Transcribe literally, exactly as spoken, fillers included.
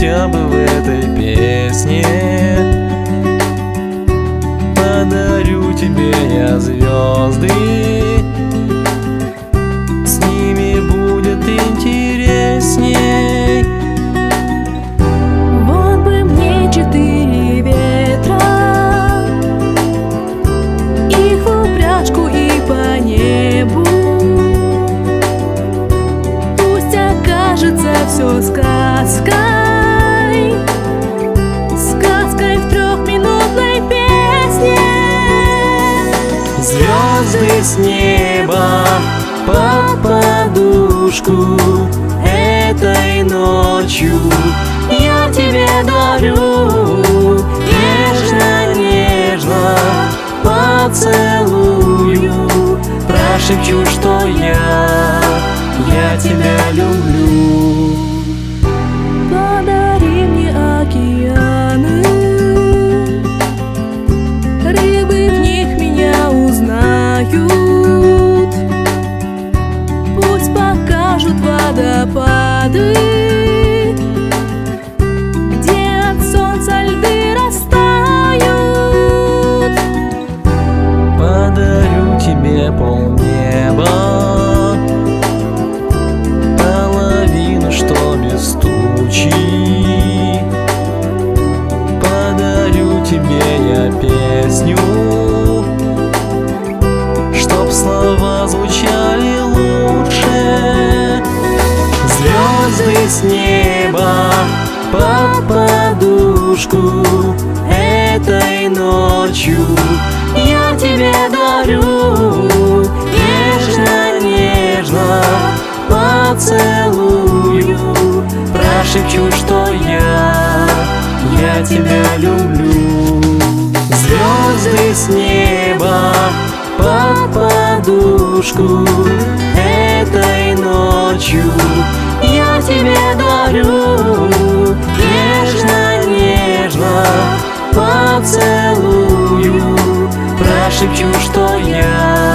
я бы в этой песне. Подарю тебе я звезды, с ними будет интересней. Вот бы мне четыре ветра, их в упряжку и по небу. Пусть окажется все сказкой, сказкой в трехминутной песне. Звезды с неба под подушку этой ночью я тебе дарю. Нежно-нежно поцелую, прошепчу, что я, я тебя люблю. Подари мне океаны, рыбы в них меня узнают. Пусть покажут водопады, где от солнца льды растают. Подарю тебе полнеба, половину, что без тучи. Подарю тебе я песню, чтоб слова звучали лучше. Звезды с неба под подушку этой ночью я тебе дарю. Нежно-нежно поцелую, прошепчу, что я, я тебя люблю. Звезды с неба под подушку этой ночью я тебе дарю. Нежно-нежно поцелую, прошепчу, что я,